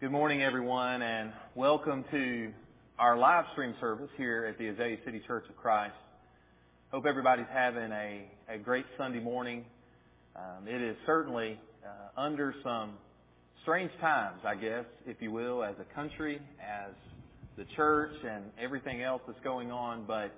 Good morning, everyone, and welcome to our live stream service here at the Azalea City Church of Christ. Hope everybody's having a great Sunday morning. It is certainly under some strange times, I guess, if you will, as a country, as the church, and everything else that's going on. But,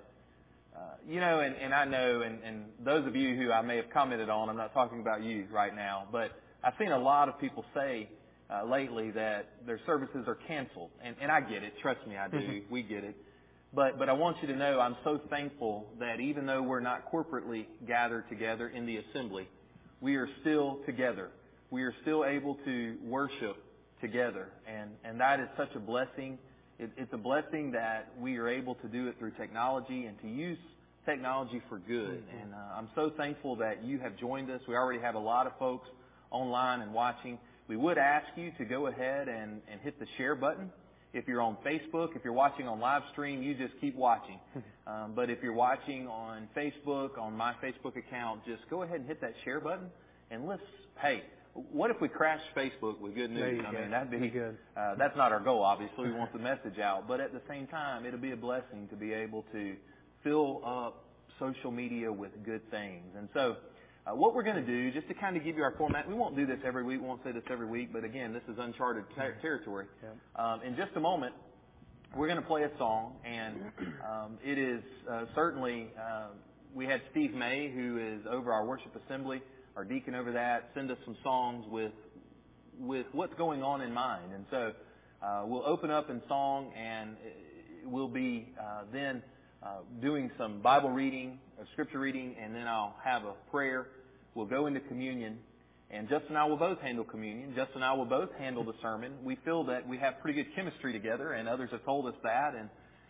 and I know, and those of you who I may have commented on, I'm not talking about you right now, but I've seen a lot of people say lately that their services are canceled. And I get it. Trust me, I do. Mm-hmm. We get it. But I want you to know I'm so thankful that even though we're not corporately gathered together in the assembly, we are still together. We are still able to worship together. And that is such a blessing. It's a blessing that we are able to do it through technology and to use technology for good. Mm-hmm. And I'm so thankful that you have joined us. We already have a lot of folks online and watching. We would ask you to go ahead and hit the share button. If you're on Facebook, if you're watching on live stream, you just keep watching. But if you're watching on Facebook, on my Facebook account, just go ahead and hit that share button. And hey, what if we crash Facebook with good news? I mean, that'd be good. That's not our goal, obviously. We want the message out. But at the same time, it'll be a blessing to be able to fill up social media with good things. And so, what we're going to do, just to kind of give you our format, we won't do this every week, we won't say this every week, but again, this is uncharted territory. Yeah. In just a moment, we're going to play a song, and it is certainly, we had Steve May, who is over our worship assembly, our deacon over that, send us some songs with what's going on in mind. And so we'll open up in song, and we'll be then doing some Bible reading, scripture reading, and then I'll have a prayer. We'll go into communion, and Justin and I will both handle communion. Justin and I will both handle the sermon. We feel that we have pretty good chemistry together, and others have told us that. And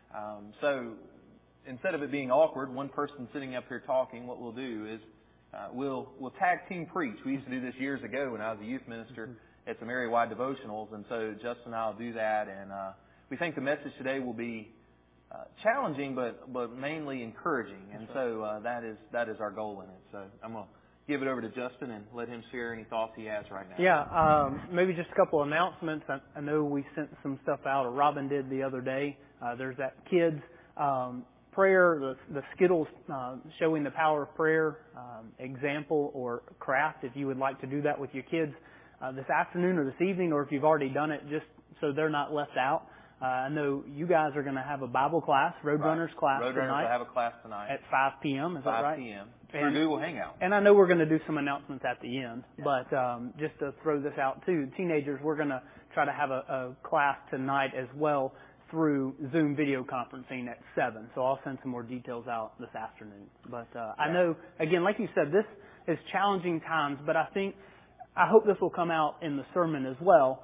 so instead of it being awkward, one person sitting up here talking, what we'll do is we'll tag team preach. We used to do this years ago when I was a youth minister at some area-wide devotionals, and so Justin and I will do that. And we think the message today will be challenging, but mainly encouraging, and so that is our goal in it. So I'm going to give it over to Justin and let him share any thoughts he has right now. Yeah, maybe just a couple of announcements. I know we sent some stuff out, or Robin did the other day. There's that kids prayer, the Skittles showing the power of prayer example or craft. If you would like to do that with your kids this afternoon or this evening, or if you've already done it, just so they're not left out. I know you guys are going to have a Bible class, Roadrunners class tonight. Roadrunners will have a class tonight. At 5 p.m., is that right? 5 p.m. Through Google Hangout. And I know we're going to do some announcements at the end, but just to throw this out too, teenagers, we're going to try to have a class tonight as well through Zoom video conferencing at 7. So I'll send some more details out this afternoon. But I know, again, like you said, this is challenging times, but I hope this will come out in the sermon as well.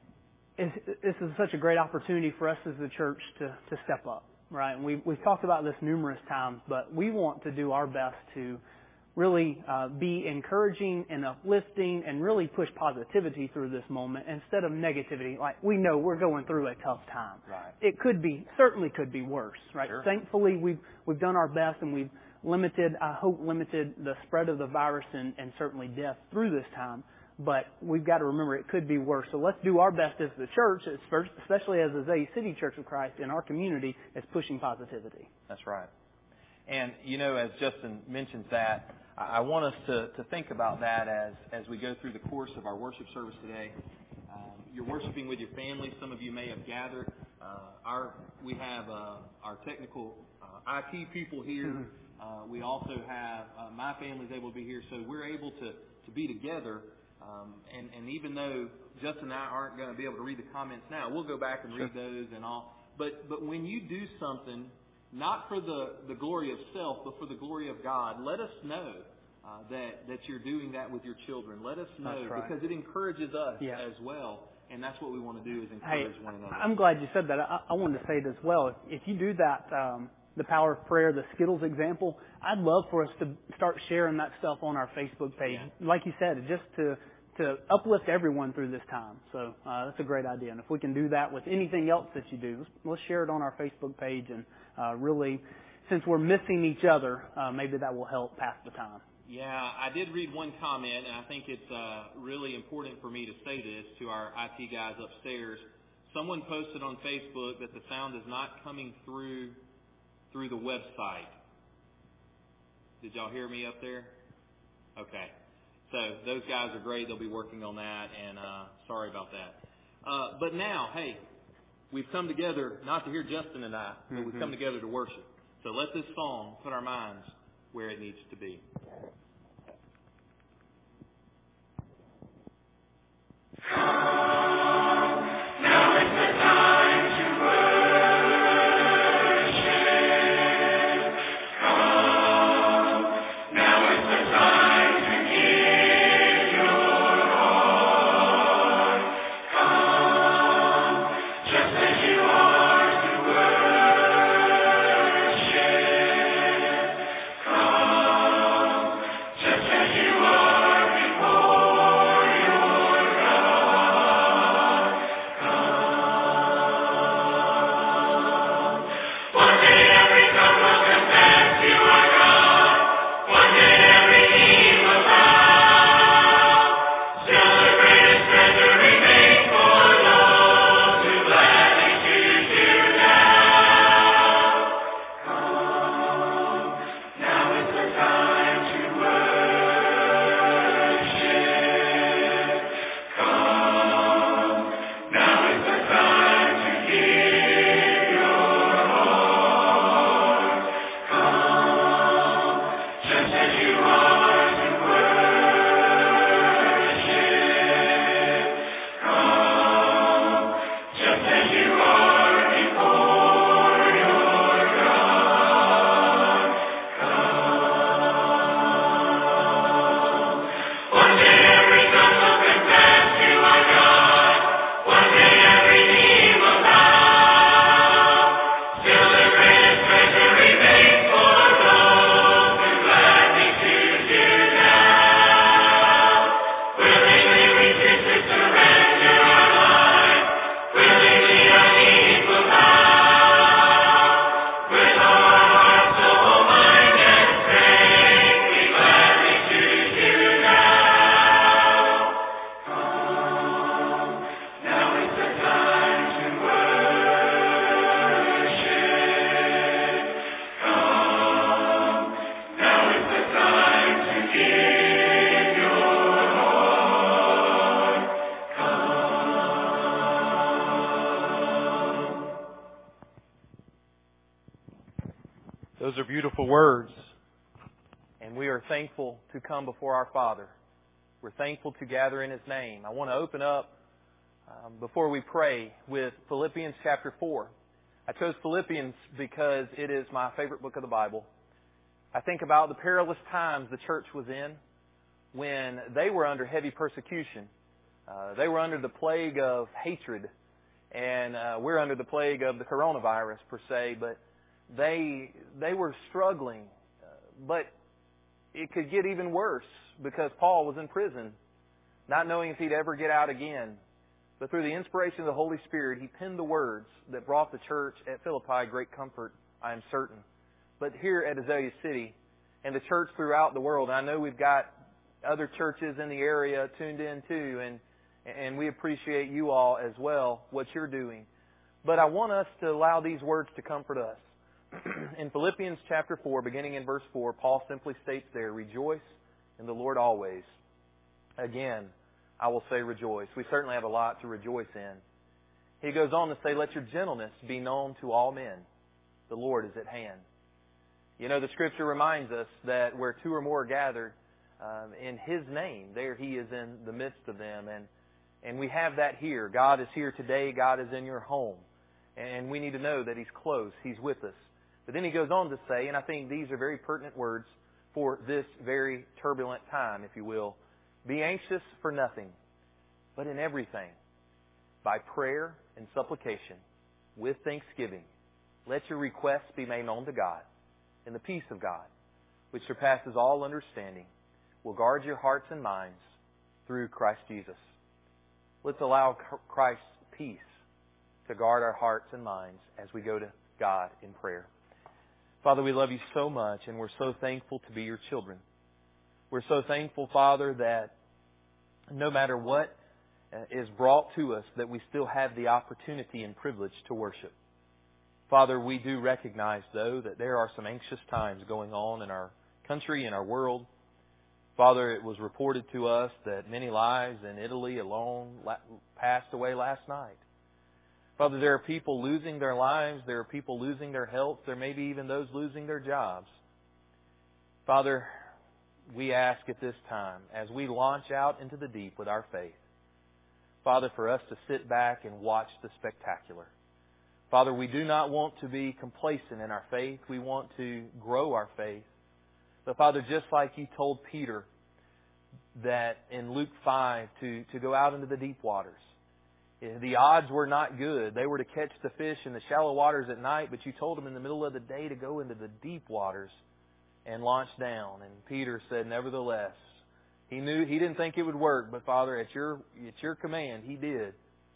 This is such a great opportunity for us as the church to step up, right? And we've talked about this numerous times, but we want to do our best to really be encouraging and uplifting and really push positivity through this moment instead of negativity. Like, we know we're going through a tough time. Right. It certainly could be worse, right? Sure. Thankfully, we've done our best, and we've limited the spread of the virus and certainly death through this time. But we've got to remember it could be worse. So let's do our best as the church, especially as Azalea City Church of Christ in our community, as pushing positivity. That's right. And, as Justin mentions that, I want us to think about that as we go through the course of our worship service today. You're worshiping with your family. Some of you may have gathered. We have our technical IT people here. Mm-hmm. We also have my family's able to be here. So we're able to be together. And even though Justin and I aren't going to be able to read the comments now, we'll go back and read those and all. But when you do something, not for the glory of self, but for the glory of God, let us know that you're doing that with your children. Let us know, because it encourages us as well. And that's what we want to do, is encourage one another. I'm glad you said that. I wanted to say it as well. If you do that, the power of prayer, the Skittles example, I'd love for us to start sharing that stuff on our Facebook page. Yeah. Like you said, just to uplift everyone through this time. So that's a great idea. And if we can do that with anything else that you do, let's share it on our Facebook page. And really, since we're missing each other, maybe that will help pass the time. Yeah, I did read one comment, and I think it's really important for me to say this to our IT guys upstairs. Someone posted on Facebook that the sound is not coming through the website. Did y'all hear me up there? Okay. So those guys are great. They'll be working on that, and sorry about that. But now, hey, we've come together not to hear Justin and I, but we've come together to worship. So let this song put our minds where it needs to be. Those are beautiful words, and we are thankful to come before our Father. We're thankful to gather in His name. I want to open up, before we pray, with Philippians chapter 4. I chose Philippians because it is my favorite book of the Bible. I think about the perilous times the church was in when they were under heavy persecution. They were under the plague of hatred, and we're under the plague of the coronavirus per se, but they were struggling, but it could get even worse because Paul was in prison, not knowing if he'd ever get out again. But through the inspiration of the Holy Spirit, he penned the words that brought the church at Philippi great comfort, I am certain. But here at Azalea City and the church throughout the world, I know we've got other churches in the area tuned in too, and we appreciate you all as well, what you're doing. But I want us to allow these words to comfort us. In Philippians chapter 4, beginning in verse 4, Paul simply states there, "Rejoice in the Lord always." Again, I will say rejoice. We certainly have a lot to rejoice in. He goes on to say, "Let your gentleness be known to all men. The Lord is at hand." You know, the Scripture reminds us that where two or more are gathered in His name, there He is in the midst of them. And we have that here. God is here today. God is in your home. And we need to know that He's close. He's with us. But then he goes on to say, and I think these are very pertinent words for this very turbulent time, if you will. "Be anxious for nothing, but in everything, by prayer and supplication, with thanksgiving, let your requests be made known to God, and the peace of God, which surpasses all understanding, will guard your hearts and minds through Christ Jesus." Let's allow Christ's peace to guard our hearts and minds as we go to God in prayer. Father, we love You so much, and we're so thankful to be Your children. We're so thankful, Father, that no matter what is brought to us, that we still have the opportunity and privilege to worship. Father, we do recognize, though, that there are some anxious times going on in our country and our world. Father, it was reported to us that many lives in Italy alone passed away last night. Father, there are people losing their lives. There are people losing their health. There may be even those losing their jobs. Father, we ask at this time, as we launch out into the deep with our faith, Father, for us to sit back and watch the spectacular. Father, we do not want to be complacent in our faith. We want to grow our faith. But Father, just like you told Peter that in Luke 5 to go out into the deep waters, the odds were not good. They were to catch the fish in the shallow waters at night, but you told them in the middle of the day to go into the deep waters and launch down. And Peter said, nevertheless, he didn't think it would work, but Father, at your command, he did.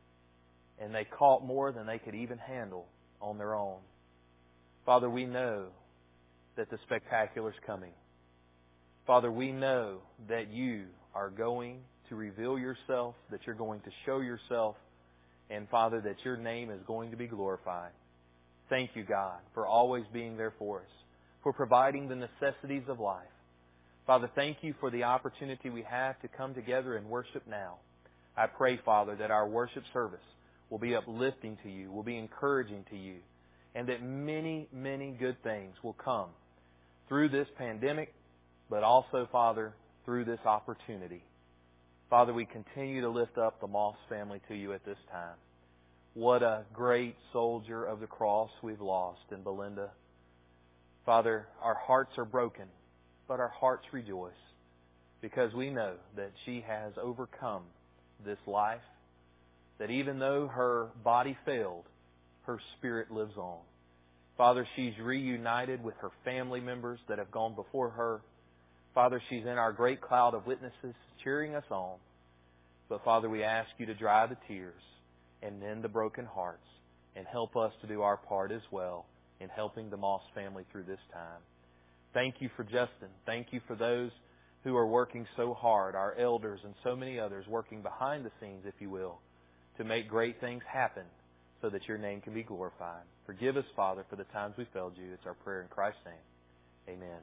And they caught more than they could even handle on their own. Father, we know that the spectacular is coming. Father, we know that you are going to reveal yourself, that you're going to show yourself, and Father, that your name is going to be glorified. Thank you, God, for always being there for us, for providing the necessities of life. Father, thank you for the opportunity we have to come together and worship now. I pray, Father, that our worship service will be uplifting to you, will be encouraging to you, and that many, many good things will come through this pandemic, but also, Father, through this opportunity. Father, we continue to lift up the Moss family to you at this time. What a great soldier of the cross we've lost in Belinda. Father, our hearts are broken, but our hearts rejoice because we know that she has overcome this life, that even though her body failed, her spirit lives on. Father, she's reunited with her family members that have gone before her. Father, she's in our great cloud of witnesses cheering us on. But Father, we ask you to dry the tears and mend the broken hearts and help us to do our part as well in helping the Moss family through this time. Thank you for Justin. Thank you for those who are working so hard, our elders and so many others working behind the scenes, if you will, to make great things happen so that your name can be glorified. Forgive us, Father, for the times we failed you. It's our prayer in Christ's name. Amen.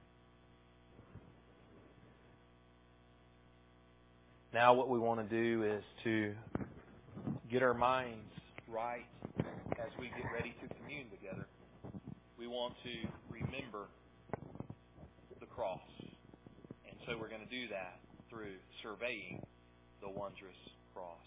Now what we want to do is to get our minds right as we get ready to commune together. We want to remember the cross. And so we're going to do that through surveying the wondrous cross.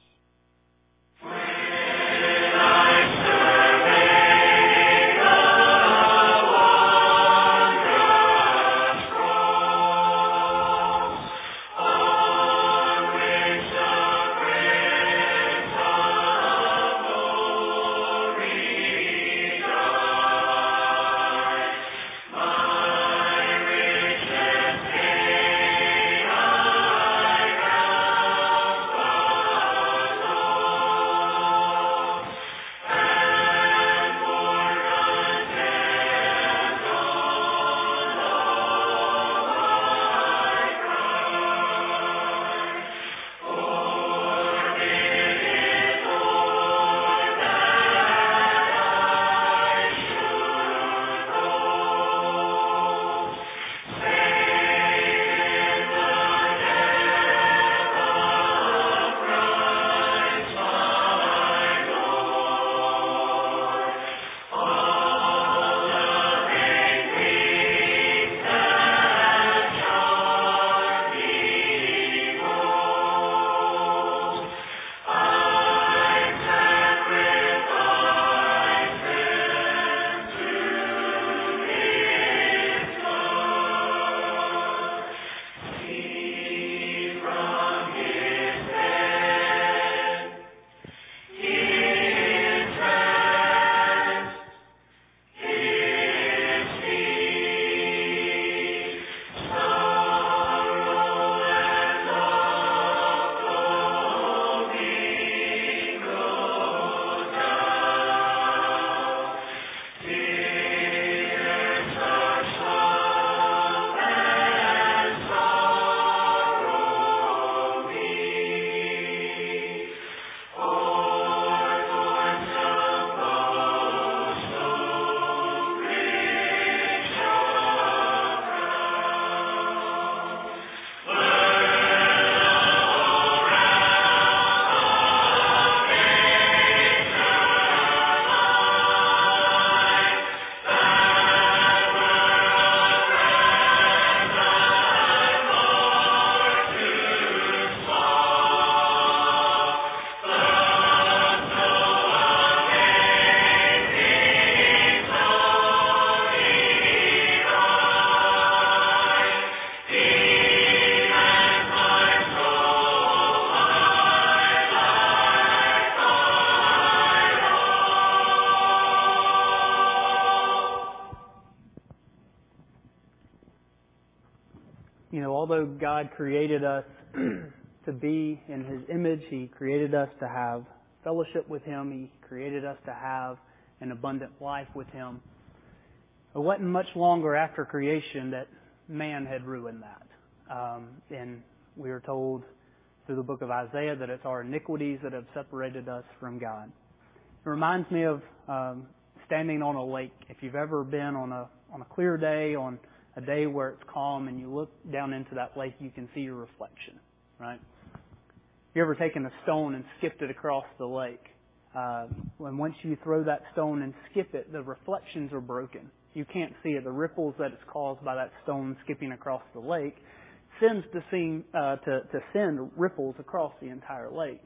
although God created us to be in His image, He created us to have fellowship with Him, He created us to have an abundant life with Him, it wasn't much longer after creation that man had ruined that. And we are told through the book of Isaiah that it's our iniquities that have separated us from God. It reminds me of standing on a lake. If you've ever been on a clear day, on a day where it's calm, and you look down into that lake, you can see your reflection, right? You ever taken a stone and skipped it across the lake? When once you throw that stone and skip it, the reflections are broken. You can't see it. The ripples that it's caused by that stone skipping across the lake sends to send ripples across the entire lake.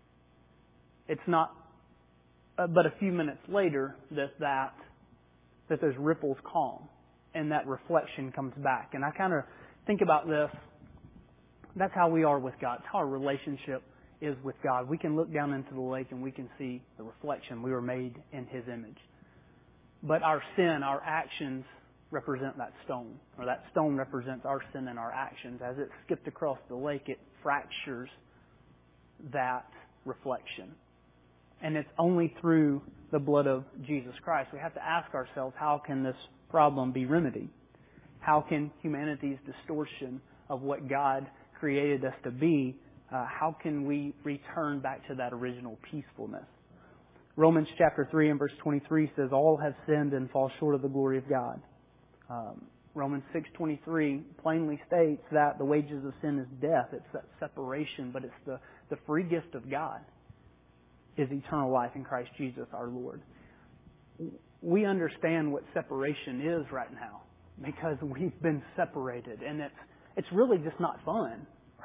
It's not but a few minutes later that those ripples calm and that reflection comes back. And I kind of think about this. That's how we are with God. It's how our relationship is with God. We can look down into the lake and we can see the reflection. We were made in His image. But our sin, our actions represent that stone, or that stone represents our sin and our actions. As it skipped across the lake, it fractures that reflection. And it's only through the blood of Jesus Christ. We have to ask ourselves, how can this problem be remedied? How can humanity's distortion of what God created us to be, how can we return back to that original peacefulness? Romans chapter 3 and verse 23 says, all have sinned and fall short of the glory of God. Romans 6:23 plainly states that the wages of sin is death. It's that separation, but it's the free gift of God is eternal life in Christ Jesus our Lord. We understand what separation is right now because we've been separated, and it's really just not fun.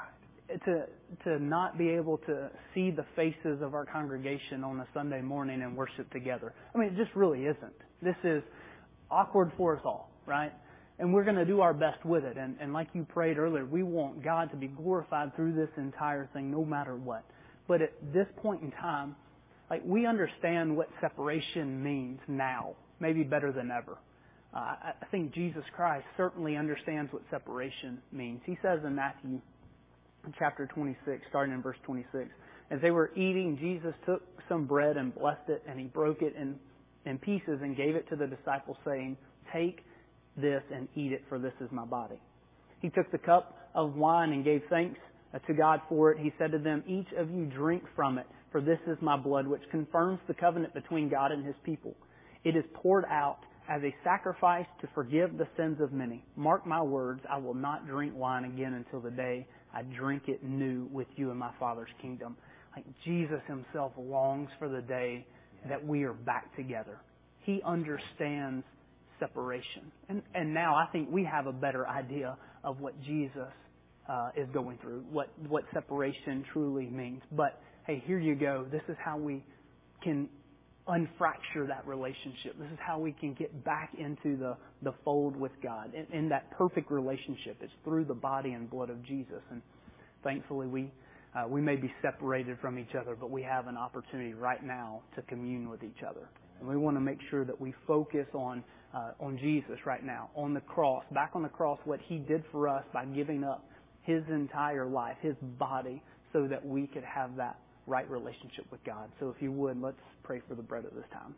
To not be able to see the faces of our congregation on a Sunday morning and worship together. I mean, it just really isn't. This is awkward for us all, right? And we're going to do our best with it. And like you prayed earlier, we want God to be glorified through this entire thing, no matter what. But at this point in time, we understand what separation means now, maybe better than ever. I think Jesus Christ certainly understands what separation means. He says in Matthew chapter 26, starting in verse 26, as they were eating, Jesus took some bread and blessed it, and He broke it in pieces and gave it to the disciples, saying, take this and eat it, for this is my body. He took the cup of wine and gave thanks to God for it. He said to them, each of you drink from it, for this is my blood, which confirms the covenant between God and His people. It is poured out as a sacrifice to forgive the sins of many. Mark my words, I will not drink wine again until the day I drink it new with you in my Father's kingdom. Jesus Himself longs for the day that we are back together. He understands separation. And now I think we have a better idea of what Jesus is going through, what separation truly means. But hey, here you go. This is how we can unfracture that relationship. This is how we can get back into the fold with God. In that perfect relationship, it's through the body and blood of Jesus. And thankfully, we may be separated from each other, but we have an opportunity right now to commune with each other. And we want to make sure that we focus on Jesus right now, on the cross, back on the cross, what He did for us by giving up His entire life, His body, so that we could have that right relationship with God. So if you would, let's pray for the bread at this time.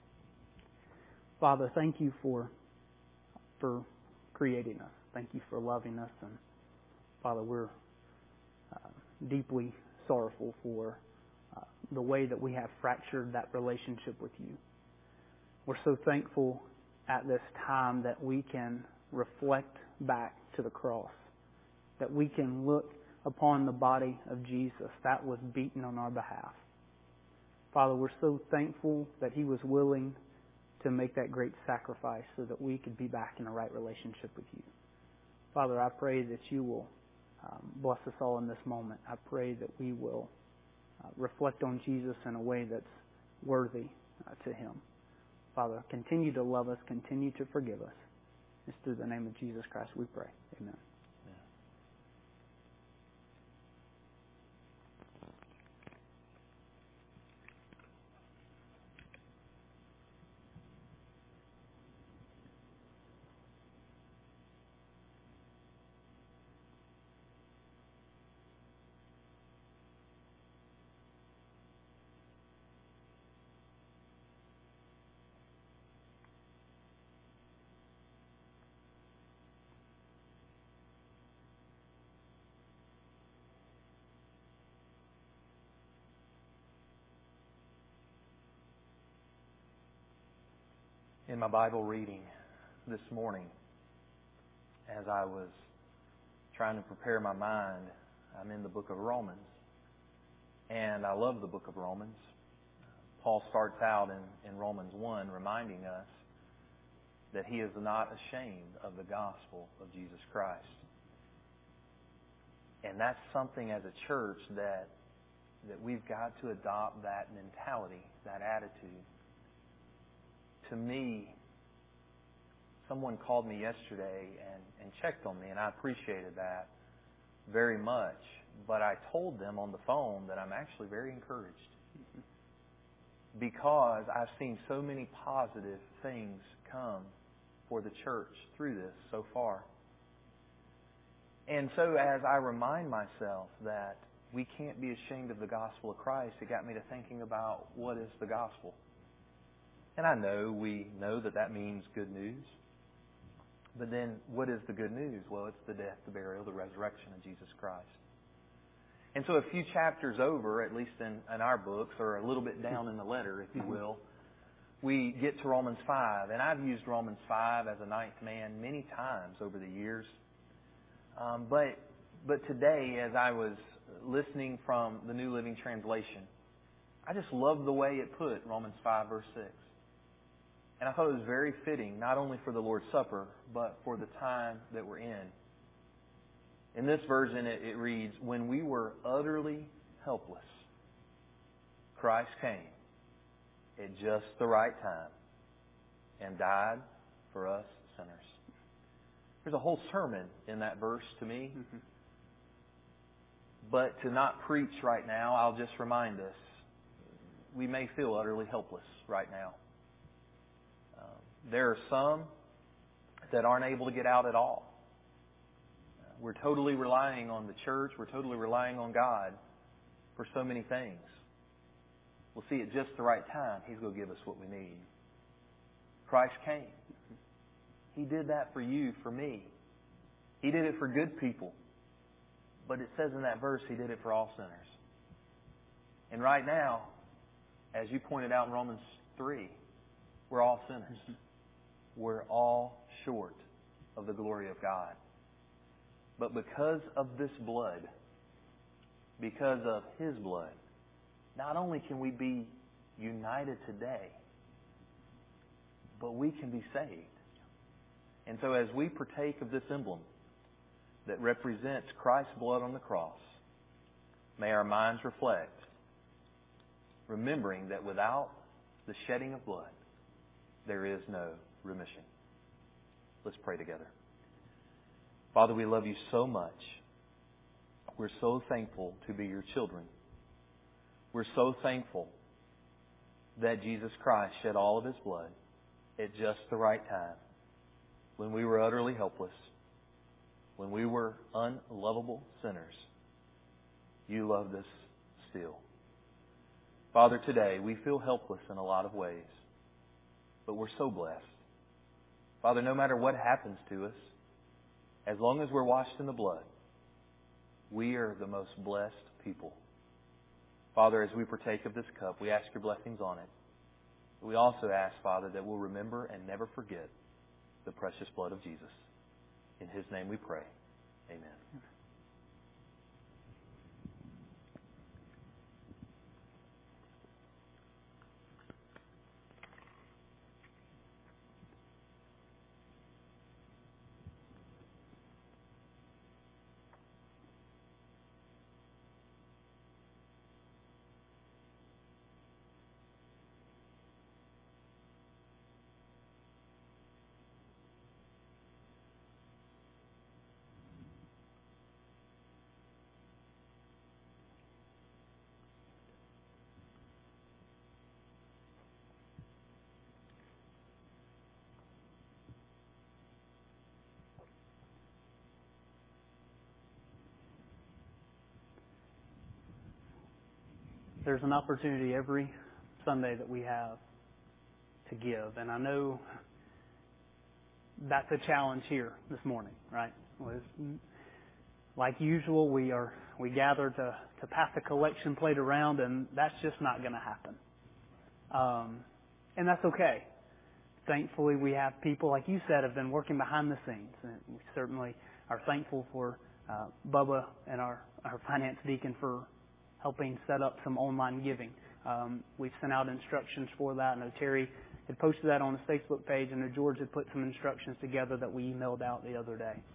Father, thank you for creating us. Thank you for loving us. And Father, we're deeply sorrowful for the way that we have fractured that relationship with you. We're so thankful at this time that we can reflect back to the cross, that we can look upon the body of Jesus that was beaten on our behalf. Father, we're so thankful that He was willing to make that great sacrifice so that we could be back in a right relationship with you. Father, I pray that you will bless us all in this moment. I pray that we will reflect on Jesus in a way that's worthy to Him. Father, continue to love us, continue to forgive us. It's through the name of Jesus Christ we pray. Amen. in my Bible reading this morning, as I was trying to prepare my mind, I'm in the book of Romans. And I love the book of Romans. Paul starts out in Romans 1 reminding us that he is not ashamed of the gospel of Jesus Christ. And that's something as a church that we've got to adopt, that mentality, that attitude. To me, someone called me yesterday and checked on me, and I appreciated that very much. But I told them on the phone that I'm actually very encouraged because I've seen so many positive things come for the church through this so far. And so as I remind myself that we can't be ashamed of the gospel of Christ, it got me to thinking about what is the gospel. And we know that means good news. But then what is the good news? Well, it's the death, the burial, the resurrection of Jesus Christ. And so a few chapters over, at least in our books, or a little bit down in the letter, if you will, we get to Romans 5. And I've used Romans 5 as a ninth man many times over the years. But today, as I was listening from the New Living Translation, I just love the way it put Romans 5, verse 6. And I thought it was very fitting, not only for the Lord's Supper, but for the time that we're in. In this version, it reads, "When we were utterly helpless, Christ came at just the right time and died for us sinners." There's a whole sermon in that verse to me. Mm-hmm. But to not preach right now, I'll just remind us, we may feel utterly helpless right now. There are some that aren't able to get out at all. We're totally relying on the church. We're totally relying on God for so many things. We'll see at just the right time, He's going to give us what we need. Christ came. He did that for you, for me. He did it for good people. But it says in that verse, He did it for all sinners. And right now, as you pointed out in Romans 3, we're all sinners. We're all short of the glory of God. But because of this blood, because of His blood, not only can we be united today, but we can be saved. And so as we partake of this emblem that represents Christ's blood on the cross, may our minds reflect, remembering that without the shedding of blood, there is no remission. Let's pray together. Father, we love You so much. We're so thankful to be Your children. We're so thankful that Jesus Christ shed all of His blood at just the right time, when we were utterly helpless, when we were unlovable sinners. You loved us still. Father, today we feel helpless in a lot of ways, but we're so blessed. Father, no matter what happens to us, as long as we're washed in the blood, we are the most blessed people. Father, as we partake of this cup, we ask Your blessings on it. We also ask, Father, that we'll remember and never forget the precious blood of Jesus. In His name we pray. Amen. There's an opportunity every Sunday that we have to give. And I know that's a challenge here this morning, right? Like usual, we gather to pass the collection plate around, and that's just not going to happen. And that's okay. Thankfully, we have people, like you said, have been working behind the scenes. And we certainly are thankful for Bubba and our finance deacon for helping set up some online giving. We've sent out instructions for that. I know Terry had posted that on the Facebook page, and I know George had put some instructions together that we emailed out the other day.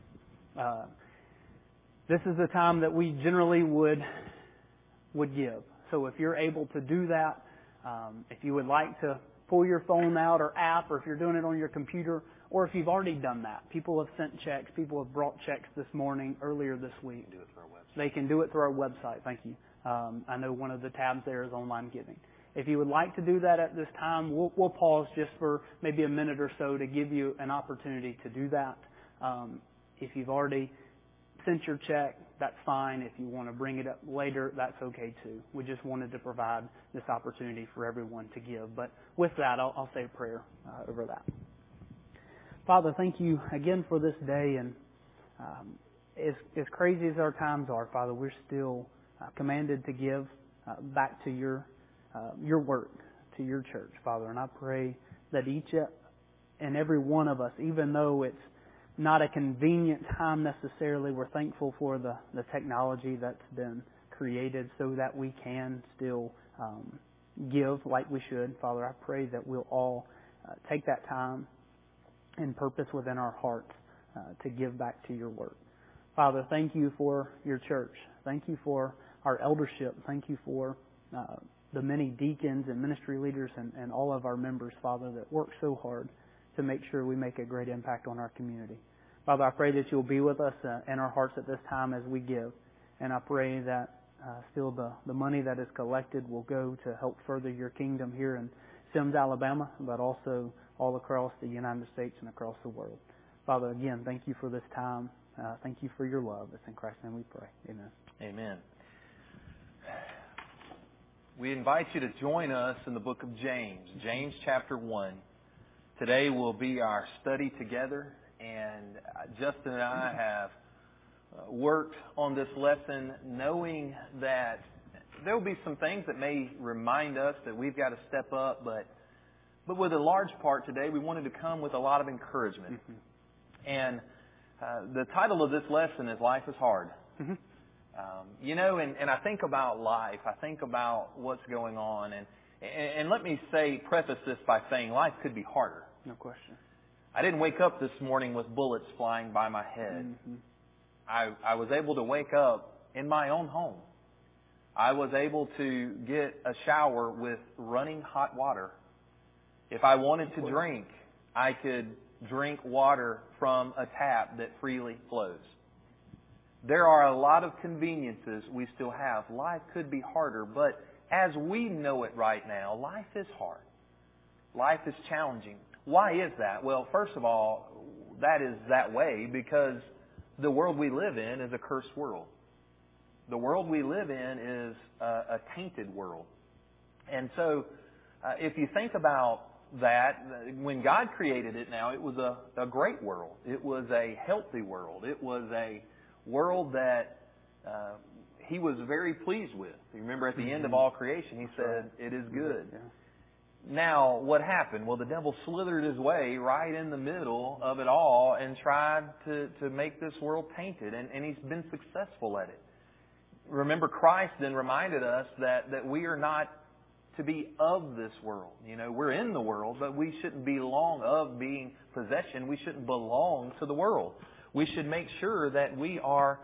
This is the time that we generally would give. So if you're able to do that, if you would like to pull your phone out or app, or if you're doing it on your computer, or if you've already done that. People have sent checks. People have brought checks this morning, earlier this week. Do it through our website. They can do it through our website. Thank you. I know one of the tabs there is online giving. If you would like to do that at this time, we'll pause just for maybe a minute or so to give you an opportunity to do that. If you've already sent your check, that's fine. If you want to bring it up later, that's okay too. We just wanted to provide this opportunity for everyone to give. But with that, I'll say a prayer over that. Father, thank you again for this day. And as crazy as our times are, Father, we're still commanded to give back to your work, to your church, Father. And I pray that each and every one of us, even though it's not a convenient time necessarily, we're thankful for the technology that's been created so that we can still give like we should. Father, I pray that we'll all take that time and purpose within our hearts to give back to your work. Father, thank you for your church. Thank you for our eldership. Thank you for the many deacons and ministry leaders and all of our members, Father, that work so hard to make sure we make a great impact on our community. Father, I pray that you'll be with us in our hearts at this time as we give. And I pray that still the money that is collected will go to help further your kingdom here in Sims, Alabama, but also all across the United States and across the world. Father, again, thank you for this time. Thank you for your love. It's in Christ's name we pray. Amen. Amen. We invite you to join us in the book of James, James chapter 1. Today will be our study together, and Justin and I have worked on this lesson knowing that there will be some things that may remind us that we've got to step up, but with a large part today, we wanted to come with a lot of encouragement. Mm-hmm. And the title of this lesson is Life is Hard. Mm-hmm. And I think about life. I think about what's going on. And let me preface this by saying life could be harder. No question. I didn't wake up this morning with bullets flying by my head. Mm-hmm. I was able to wake up in my own home. I was able to get a shower with running hot water. If I wanted to drink, I could drink water from a tap that freely flows. There are a lot of conveniences we still have. Life could be harder, but as we know it right now, life is hard. Life is challenging. Why is that? Well, first of all, that is that way because the world we live in is a cursed world. The world we live in is a tainted world. And so, if you think about that, when God created it now, it was a great world. It was a healthy world. It was a world that He was very pleased with. You remember at the end of all creation, He said, "It is good." Yeah. Now, what happened? Well, the devil slithered his way right in the middle of it all and tried to make this world tainted, and he's been successful at it. Remember, Christ then reminded us that we are not to be of this world. We're in the world, but we shouldn't belong of being possession. We shouldn't belong to the world. We should make sure that we are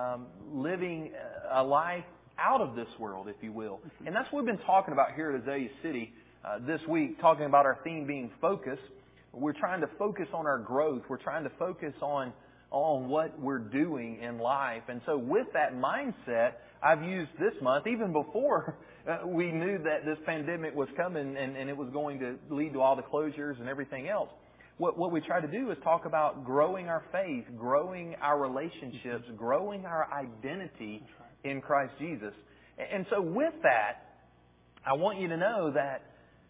living a life out of this world, if you will. And that's what we've been talking about here at Azalea City this week, talking about our theme being focus. We're trying to focus on our growth. We're trying to focus on what we're doing in life. And so with that mindset, I've used this month, even before we knew that this pandemic was coming and it was going to lead to all the closures and everything else. What we try to do is talk about growing our faith, growing our relationships, growing our identity in Christ Jesus. And so with that, I want you to know that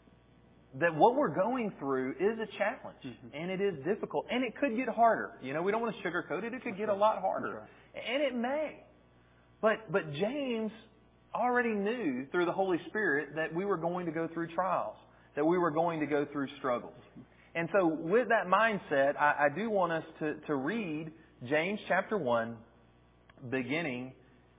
what we're going through is a challenge, and it is difficult, and it could get harder. We don't want to sugarcoat it. It could get a lot harder, and it may. But James already knew through the Holy Spirit that we were going to go through trials, that we were going to go through struggles. And so with that mindset, I do want us to read James chapter 1, beginning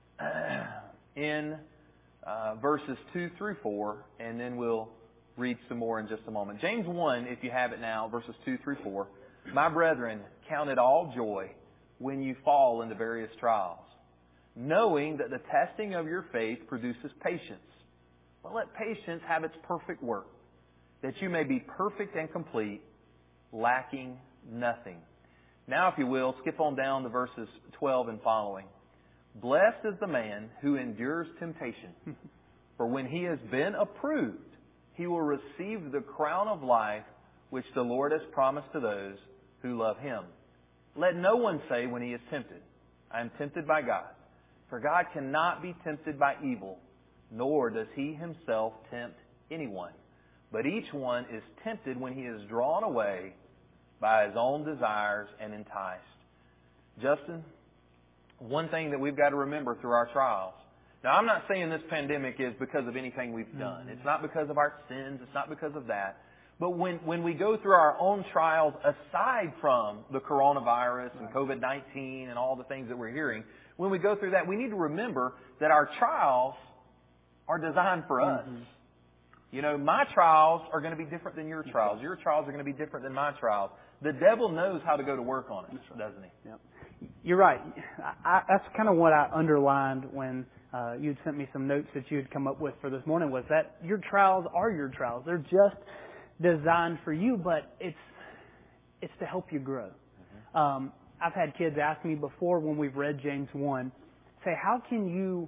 in verses 2 through 4, and then we'll read some more in just a moment. James 1, if you have it now, verses 2 through 4. My brethren, count it all joy when you fall into various trials, knowing that the testing of your faith produces patience. But let patience have its perfect work, that you may be perfect and complete, lacking nothing. Now, if you will, skip on down to verses 12 and following. Blessed is the man who endures temptation, for when he has been approved, he will receive the crown of life which the Lord has promised to those who love Him. Let no one say when he is tempted, I am tempted by God. For God cannot be tempted by evil, nor does He Himself tempt anyone. But each one is tempted when he is drawn away by his own desires and enticed. Justin, one thing that we've got to remember through our trials. Now, I'm not saying this pandemic is because of anything we've done. It's not because of our sins. It's not because of that. But when we go through our own trials, aside from the coronavirus and COVID-19 and all the things that we're hearing, when we go through that, we need to remember that our trials are designed for us. You know, my trials are going to be different than your trials. Your trials are going to be different than my trials. The devil knows how to go to work on us, doesn't he? Yep. You're right. That's kind of what I underlined when you'd sent me some notes that you had come up with for this morning, was that your trials are your trials. They're just designed for you, but it's to help you grow. I've had kids ask me before when we've read James 1, say, how can you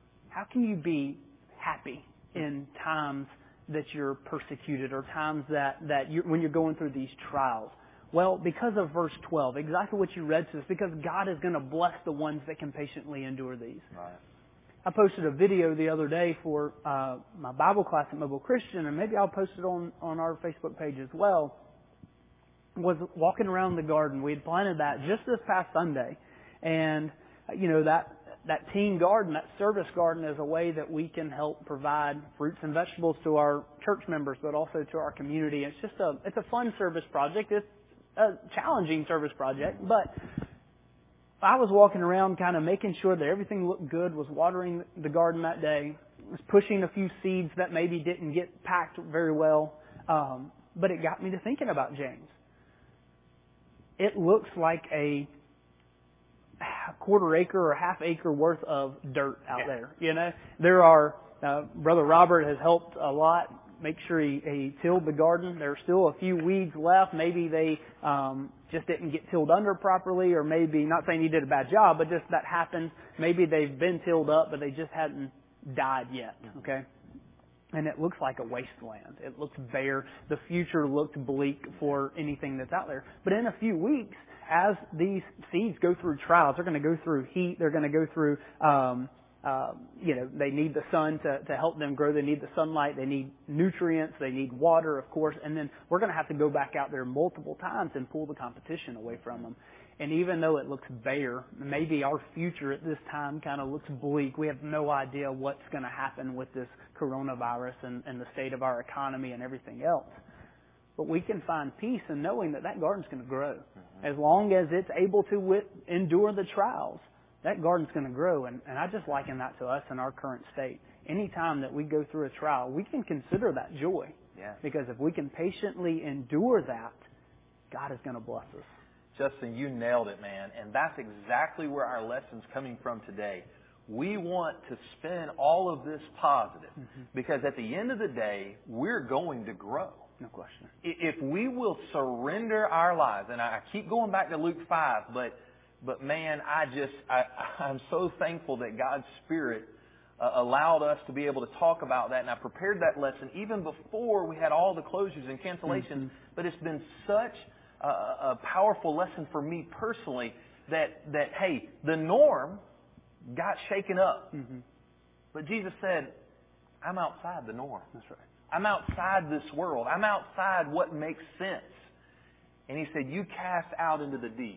be happy in times that you're persecuted or times that when you're going through these trials? Well, because of verse 12, exactly what you read says, because God is going to bless the ones that can patiently endure these. Right. I posted a video the other day for my Bible class at Mobile Christian, and maybe I'll post it on our Facebook page as well. Was walking around the garden. We had planted that just this past Sunday, and you know that teen garden, that service garden, is a way that we can help provide fruits and vegetables to our church members, but also to our community. It's a fun service project. It's a challenging service project, but I was walking around kind of making sure that everything looked good, was watering the garden that day, was pushing a few seeds that maybe didn't get packed very well, but it got me to thinking about James. It looks like a quarter acre or half acre worth of dirt out there. You know, there are, Brother Robert has helped a lot make sure he tilled the garden. There are still a few weeds left. Maybe they just didn't get tilled under properly, or maybe, not saying he did a bad job, but just that happens. Maybe they've been tilled up, but they just hadn't died yet. Okay? And it looks like a wasteland. It looks bare. The future looked bleak for anything that's out there. But in a few weeks, as these seeds go through trials, they're going to go through heat. They're going to go through, they need the sun to help them grow. They need the sunlight. They need nutrients. They need water, of course. And then we're going to have to go back out there multiple times and pull the competition away from them. And even though it looks bare, maybe our future at this time kind of looks bleak. We have no idea what's going to happen with this coronavirus and the state of our economy and everything else. But we can find peace in knowing that garden's going to grow. As long as it's able to endure the trials, that garden's going to grow. And I just liken that to us in our current state. Anytime that we go through a trial, we can consider that joy. Yeah. Because if we can patiently endure that, God is going to bless us. Justin, you nailed it, man. And that's exactly where our lesson's coming from today. We want to spin all of this positive, because at the end of the day, we're going to grow. No question. If we will surrender our lives, and I keep going back to Luke 5, but man, I'm so thankful that God's Spirit allowed us to be able to talk about that, and I prepared that lesson even before we had all the closures and cancellations. But it's been such a powerful lesson for me personally that hey, the norm got shaken up. But Jesus said, I'm outside the norm. That's right. I'm outside this world. I'm outside what makes sense. And He said, you cast out into the deep.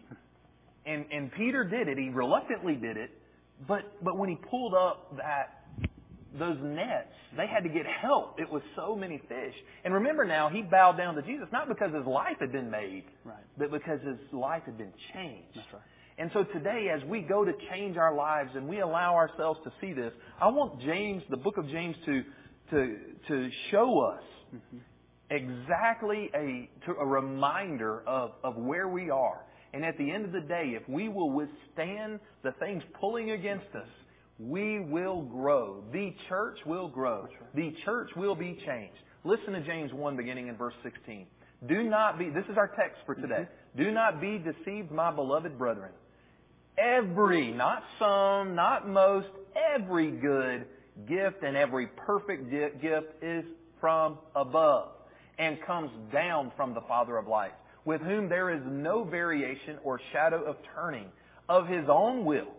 And Peter did it. He reluctantly did it. But when he pulled up those nets, they had to get help. It was so many fish. And remember now, he bowed down to Jesus, not because his life had been made, but because his life had been changed. That's right. And so today, as we go to change our lives and we allow ourselves to see this, I want James, the book of James, to show us exactly a reminder of where we are. And at the end of the day, if we will withstand the things pulling against us, we will grow. The church will grow. The church will be changed. Listen to James 1 beginning in verse 16. Do not be, this is our text for today. Do not be deceived, my beloved brethren. Every, not some, not most, every good gift and every perfect gift is from above and comes down from the Father of lights, with whom there is no variation or shadow of turning. Of His own will,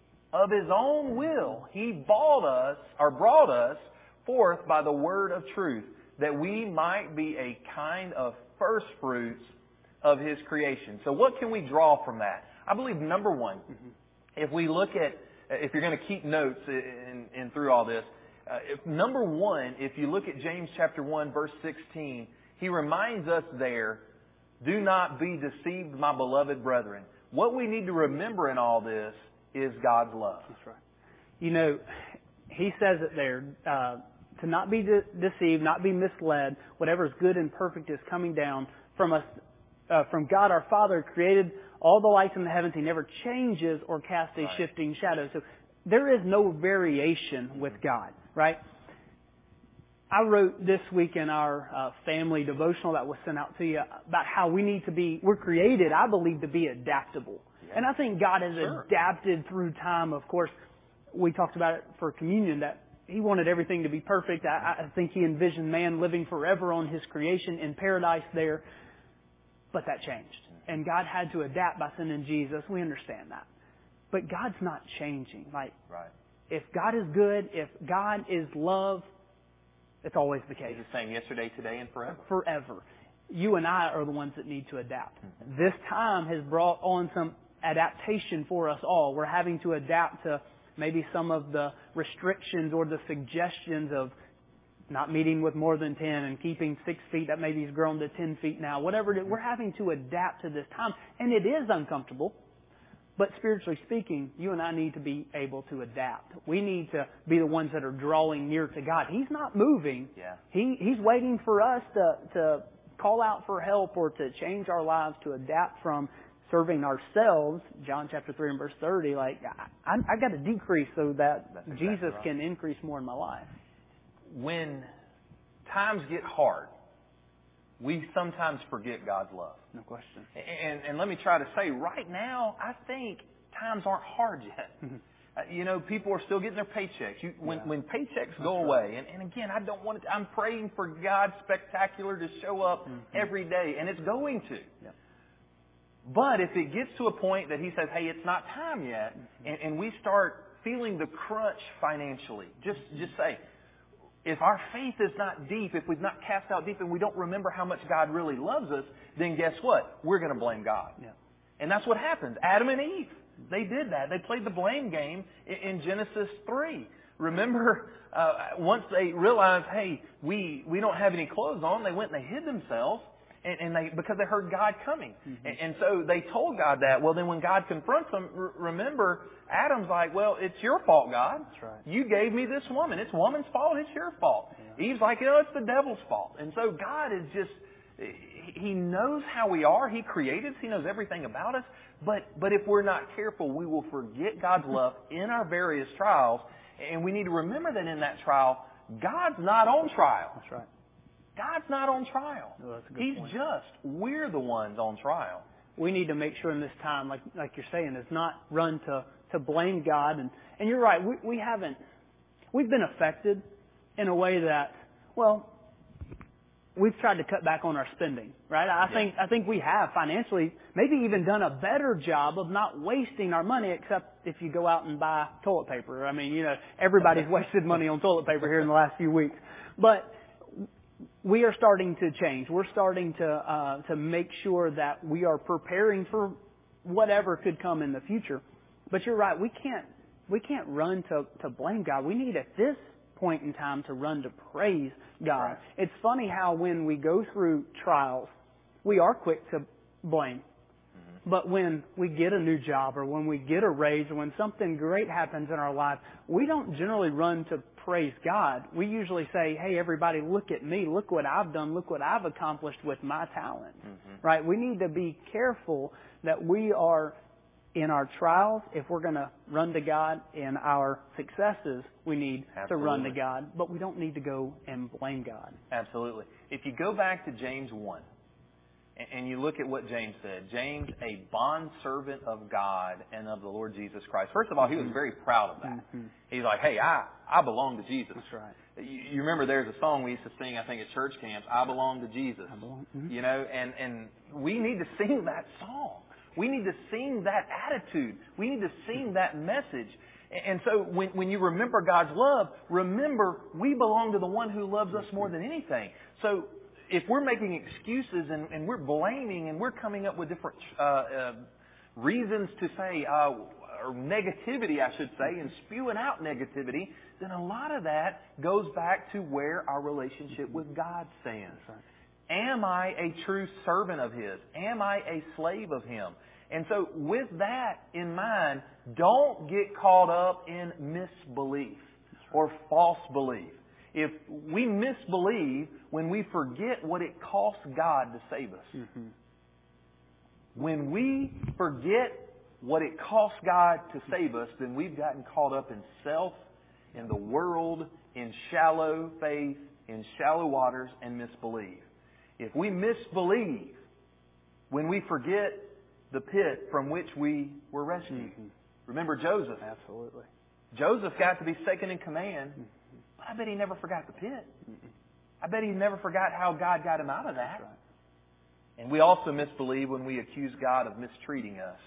He brought us forth by the word of truth, that we might be a kind of first fruits of His creation. So what can we draw from that? I believe number one, if we look at, if you're going to keep notes in through all this, number one, if you look at James chapter 1 verse 16, he reminds us there, do not be deceived, my beloved brethren. What we need to remember in all this is God's love. That's right. You know, he says it there, to not be deceived, not be misled. Whatever is good and perfect is coming down from us, from God our Father, created all the lights in the heavens. He never changes or casts a shifting shadow. So there is no variation with God, right? I wrote this week in our family devotional that was sent out to you about how we need to be, we're created, I believe, to be adaptable. Yeah. And I think God has adapted through time. Of course, we talked about it for communion, that He wanted everything to be perfect. I think He envisioned man living forever on His creation in paradise there. But that changed. And God had to adapt by sending Jesus. We understand that. But God's not changing. Like, if God is good, if God is love, it's always the case. He's the same yesterday, today, and forever. Forever. You and I are the ones that need to adapt. This time has brought on some adaptation for us all. We're having to adapt to maybe some of the restrictions or the suggestions of not meeting with more than 10 and keeping 6 feet that maybe has grown to 10 feet now. Whatever it is, we're having to adapt to this time. And it is uncomfortable. But spiritually speaking, you and I need to be able to adapt. We need to be the ones that are drawing near to God. He's not moving. Yeah. He's waiting for us to call out for help or to change our lives, to adapt from serving ourselves. John chapter 3 and verse 30, like, I got to decrease so that Jesus can increase more in my life. When times get hard, we sometimes forget God's love. No question. And let me try to say, right now, I think times aren't hard yet. You know, people are still getting their paychecks. When paychecks go away, and again, I don't want it. I'm praying for God spectacular to show up every day, and it's going to. Yeah. But if it gets to a point that He says, hey, it's not time yet, and we start feeling the crunch financially, just say, if our faith is not deep, if we've not cast out deep and we don't remember how much God really loves us, then guess what? We're going to blame God. Yeah. And that's what happened. Adam and Eve, they did that. They played the blame game in Genesis 3. Remember, once they realized, hey, we don't have any clothes on, they went and they hid themselves. And because they heard God coming. And so they told God that. Well, then when God confronts them, remember, Adam's like, well, it's your fault, God. That's right. You gave me this woman. It's woman's fault. It's your fault. Yeah. Eve's like, it's the devil's fault. And so God is just, He knows how we are. He created us. He knows everything about us. But if we're not careful, we will forget God's love in our various trials. And we need to remember that in that trial, God's not on trial. That's right. God's not on trial. No, that's a good He's point. We're the ones on trial. We need to make sure in this time, like you're saying, is not run to blame God. And you're right, we've been affected in a way that, well, we've tried to cut back on our spending, right? I think we have financially maybe even done a better job of not wasting our money, except if you go out and buy toilet paper. I mean, everybody's wasted money on toilet paper here in the last few weeks. But we are starting to change. We're starting to make sure that we are preparing for whatever could come in the future. But you're right. We can't run to blame God. We need at this point in time to run to praise God. Right. It's funny how when we go through trials, we are quick to blame. But when we get a new job or when we get a raise or when something great happens in our life, we don't generally run to praise God. We usually say, hey, everybody, look at me. Look what I've done. Look what I've accomplished with my talent. Right? We need to be careful that we are in our trials. If we're going to run to God in our successes, we need to run to God. But we don't need to go and blame God. Absolutely. If you go back to James 1, and you look at what James said, James, a bondservant of God and of the Lord Jesus Christ. First of all, he was very proud of that. He's like, hey, I belong to Jesus. That's right. You remember there's a song we used to sing, I think, at church camps, I belong to Jesus. You know, and we need to sing that song. We need to sing that attitude. We need to sing that message. And so when you remember God's love, remember we belong to the one who loves us more than anything. So if we're making excuses and we're blaming and we're coming up with different reasons to say, or negativity, I should say, and spewing out negativity, then a lot of that goes back to where our relationship with God stands. Am I a true servant of His? Am I a slave of Him? And so with that in mind, don't get caught up in misbelief or false belief. If we misbelieve when we forget what it costs God to save us. When we forget what it costs God to save us, then we've gotten caught up in self, in the world, in shallow faith, in shallow waters, and misbelieve. If we misbelieve when we forget the pit from which we were rescued. Remember Joseph. Absolutely. Joseph got to be second in command. But I bet he never forgot the pit. I bet he never forgot how God got him out of that. Right. And we also misbelieve when we accuse God of mistreating us,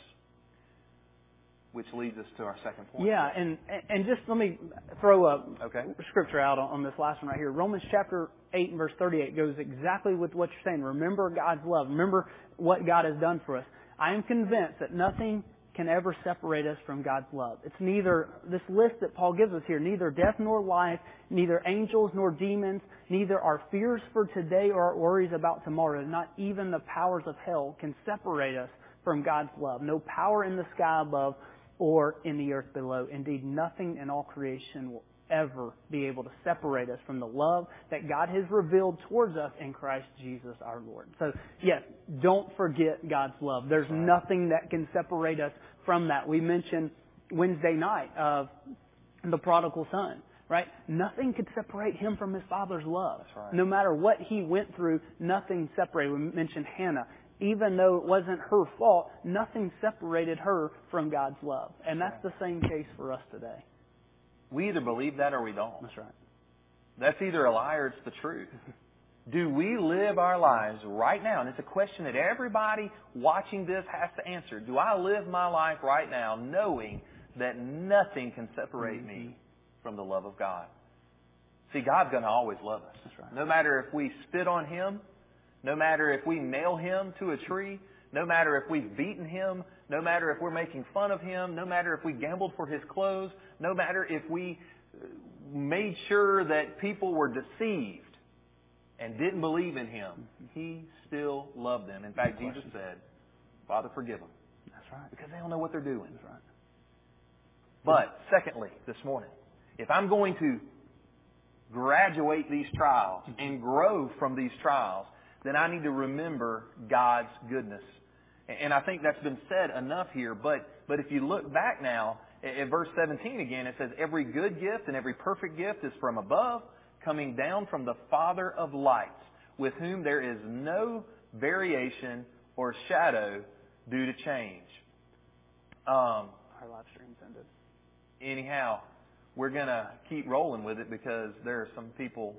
which leads us to our second point. Yeah, and just let me throw a Okay. scripture out on this last one right here. Romans chapter 8 and verse 38 goes exactly with what you're saying. Remember God's love. Remember what God has done for us. I am convinced that nothing can ever separate us from God's love. It's neither, this list that Paul gives us here, neither death nor life, neither angels nor demons, neither our fears for today or our worries about tomorrow, not even the powers of hell can separate us from God's love. No power in the sky above or in the earth below. Indeed, nothing in all creation will ever be able to separate us from the love that God has revealed towards us in Christ Jesus our Lord. So, yes, don't forget God's love. There's nothing that can separate us from that. We mentioned Wednesday night of the prodigal son, right? Nothing could separate him from his father's love. That's right. No matter what he went through, nothing separated. We mentioned Hannah. Even though it wasn't her fault, nothing separated her from God's love. And that's the same case for us today. We either believe that or we don't. That's right. That's either a lie or it's the truth. Do we live our lives right now? And it's a question that everybody watching this has to answer. Do I live my life right now knowing that nothing can separate me from the love of God? See, God's going to always love us. That's right. No matter if we spit on Him, no matter if we nail Him to a tree, no matter if we've beaten Him, no matter if we're making fun of Him, no matter if we gambled for His clothes, no matter if we made sure that people were deceived and didn't believe in Him, He still loved them. In fact, Jesus said, Father, forgive them. That's right. Because they don't know what they're doing. That's right. But, secondly, this morning, if I'm going to graduate these trials and grow from these trials, then I need to remember God's goodness. And I think that's been said enough here. But if you look back now, at verse 17 again, it says, every good gift and every perfect gift is from above, coming down from the Father of lights, with whom there is no variation or shadow due to change. Our live stream's ended. Anyhow, we're going to keep rolling with it because there are some people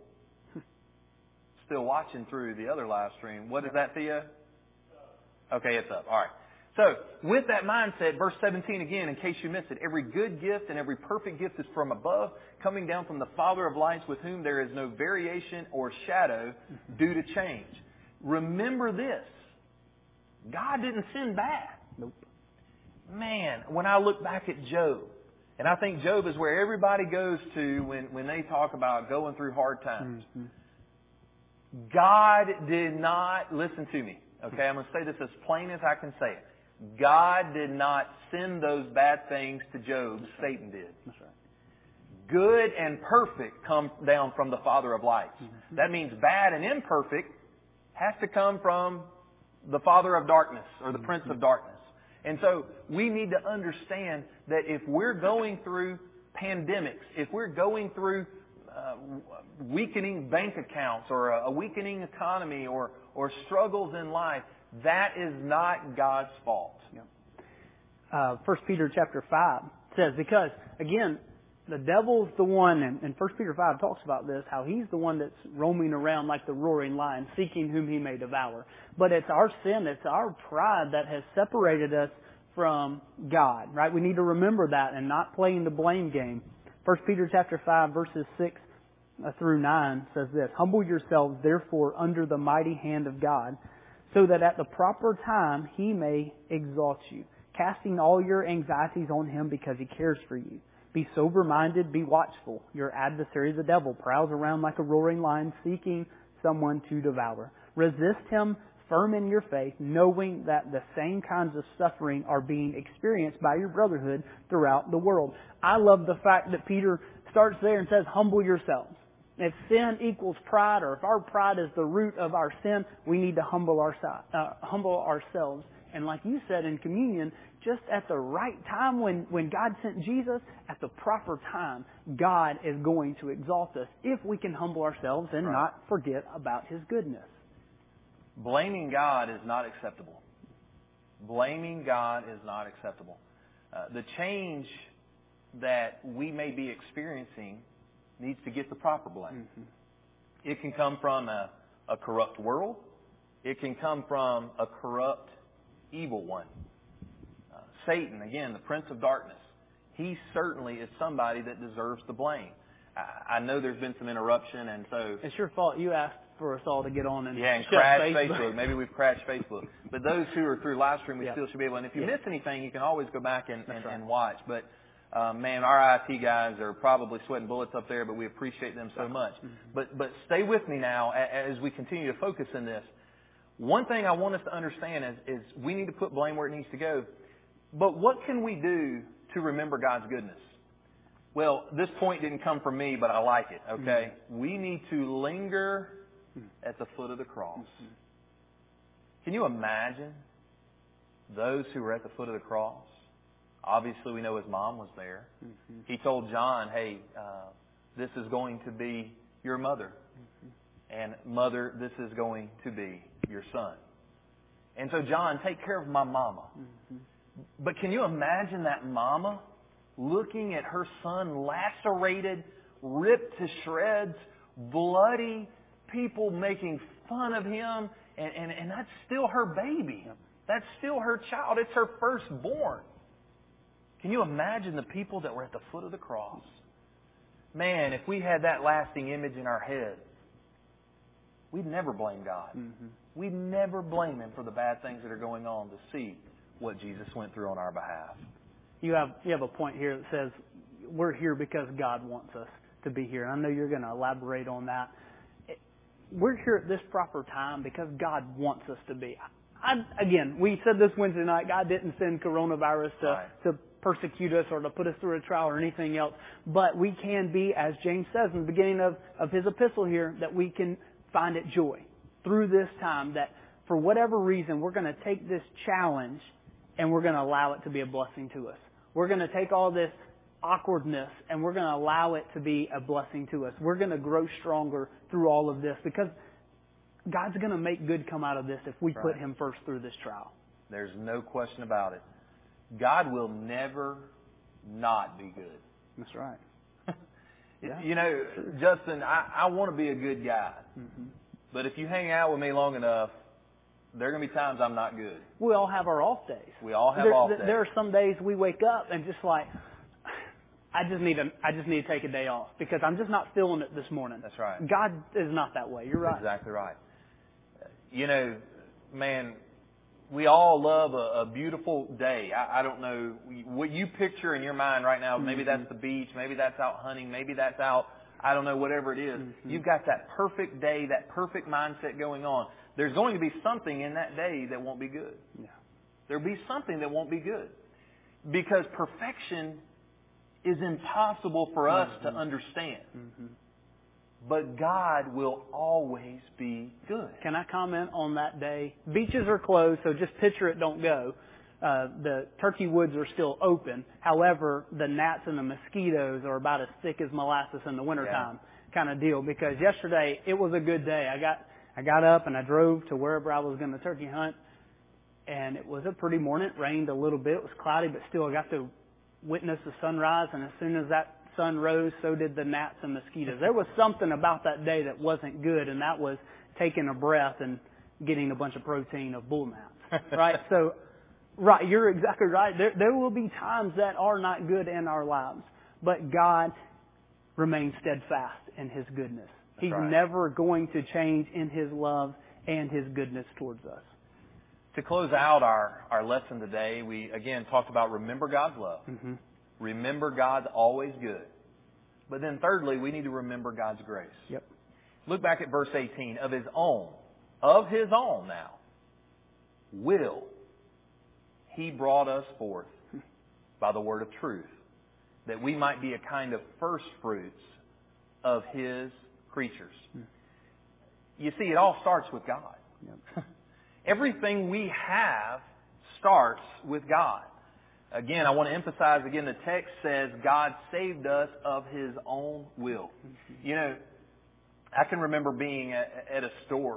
still watching through the other live stream. What is that, Theo? Okay, it's up. All right. So, with that mindset, verse 17 again, in case you missed it, every good gift and every perfect gift is from above, coming down from the Father of lights, with whom there is no variation or shadow due to change. Remember this. God didn't send bad. Nope. Man, when I look back at Job, And I think Job is where everybody goes to when they talk about going through hard times. Mm-hmm. God did not, listen to me, okay? I'm going to say this as plain as I can say it. God did not send those bad things to Job. Satan did. That's right. Good and perfect come down from the Father of lights. Mm-hmm. That means bad and imperfect has to come from the Father of darkness or the Prince of darkness. And so we need to understand that if we're going through pandemics, if we're going through weakening bank accounts or a weakening economy or struggles in life, that is not God's fault. Yeah. 1 Peter chapter 5 says, because, again, the devil's the one, and 1 Peter 5 talks about this, how he's the one that's roaming around like the roaring lion, seeking whom he may devour. But it's our sin, it's our pride that has separated us from God, right? We need to remember that and not playing the blame game. 1 Peter chapter 5 verses 6 through 9 says this, humble yourselves therefore under the mighty hand of God, so that at the proper time He may exalt you, casting all your anxieties on Him because He cares for you. Be sober-minded, be watchful. Your adversary, the devil, prowls around like a roaring lion seeking someone to devour. Resist him firm in your faith, knowing that the same kinds of suffering are being experienced by your brotherhood throughout the world. I love the fact that Peter starts there and says, humble yourselves. If sin equals pride, or if our pride is the root of our sin, we need to humble ourselves. And like you said in communion, just at the right time when God sent Jesus, at the proper time, God is going to exalt us if we can humble ourselves and not forget about His goodness. Blaming God is not acceptable. Blaming God is not acceptable. The change that we may be experiencing needs to get the proper blame. Mm-hmm. It can come from a corrupt world. It can come from a corrupt, evil one. Satan, again, the Prince of Darkness, he certainly is somebody that deserves the blame. I know there's been some interruption, and so... It's your fault. You asked for us all to get on and crash Facebook. Maybe we've crashed Facebook. But those who are through live stream, we still should be able... And if you miss anything, you can always go back and watch. But, man, our IT guys are probably sweating bullets up there, but we appreciate them so much. Mm-hmm. But stay with me now as we continue to focus in this. One thing I want us to understand is we need to put blame where it needs to go. But what can we do to remember God's goodness? Well, this point didn't come from me, but I like it, okay? Mm-hmm. We need to linger at the foot of the cross. Mm-hmm. Can you imagine those who were at the foot of the cross? Obviously, we know His mom was there. Mm-hmm. He told John, hey, this is going to be your mother. Mm-hmm. And mother, this is going to be your son. And so, John, take care of my mama. Mm-hmm. But can you imagine that mama looking at her son lacerated, ripped to shreds, bloody, people making fun of him, and that's still her baby. That's still her child. It's her firstborn. Can you imagine the people that were at the foot of the cross? Man, if we had that lasting image in our head, we'd never blame God. Mm-hmm. We'd never blame Him for the bad things that are going on to see what Jesus went through on our behalf. You have a point here that says we're here because God wants us to be here. And I know you're going to elaborate on that. We're here at this proper time because God wants us to be. Again, we said this Wednesday night, God didn't send coronavirus to persecute us or to put us through a trial or anything else. But we can be, as James says in the beginning of his epistle here, that we can find it joy through this time, that for whatever reason, we're going to take this challenge and we're going to allow it to be a blessing to us. We're going to take all this awkwardness and we're going to allow it to be a blessing to us. We're going to grow stronger through all of this because God's going to make good come out of this if we put Him first through this trial. There's no question about it. God will never not be good. That's right. Yeah. You know, Justin, I want to be a good guy. Mm-hmm. But if you hang out with me long enough, there are going to be times I'm not good. We all have our off days. We all have off days. There are some days we wake up and just like, I just need to take a day off because I'm just not feeling it this morning. That's right. God is not that way. You're right. Exactly right. You know, man, we all love a beautiful day. I don't know what you picture in your mind right now. Maybe that's the beach. Maybe that's out hunting. Maybe that's out, I don't know, whatever it is. You've got that perfect day, that perfect mindset going on. There's going to be something in that day that won't be good. Yeah. There'll be something that won't be good. Because perfection is impossible for us to understand. But God will always be good. Can I comment on that day? Beaches are closed, so just picture it, don't go. The turkey woods are still open. However, the gnats and the mosquitoes are about as thick as molasses in the wintertime kind of deal. Because yesterday, it was a good day. I got up and I drove to wherever I was going to turkey hunt. And it was a pretty morning. It rained a little bit. It was cloudy, but still I got to witness the sunrise. And as soon as that sun rose, so did the gnats and mosquitoes. There was something about that day that wasn't good, and that was taking a breath and getting a bunch of protein of bull gnats. Right? So, right, you're exactly right. There will be times that are not good in our lives, but God remains steadfast in His goodness. He's never going to change in His love and His goodness towards us. To close out our lesson today, we again talked about remember God's love. Remember God's always good. But then thirdly, we need to remember God's grace. Yep. Look back at verse 18. Of His own now, will He brought us forth by the word of truth, that we might be a kind of first fruits of His creatures. You see, it all starts with God. Yep. Everything we have starts with God. Again, I want to emphasize again, the text says God saved us of His own will. You know, I can remember being at a store.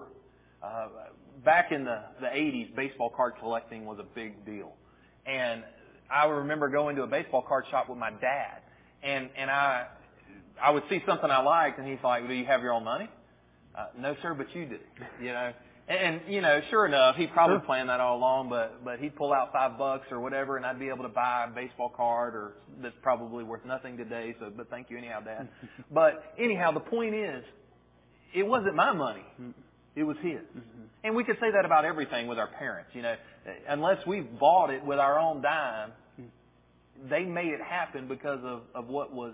Back in the 80s, baseball card collecting was a big deal. And I remember going to a baseball card shop with my dad. And I would see something I liked, and he's like, do you have your own money? No, sir, but you do. You know. And, you know, sure enough, he probably planned that all along, but he'd pull out $5 or whatever, and I'd be able to buy a baseball card or that's probably worth nothing today, but thank you anyhow, Dad. But anyhow, the point is, it wasn't my money. It was His. And we could say that about everything with our parents, you know. Unless we've bought it with our own dime, they made it happen because of what was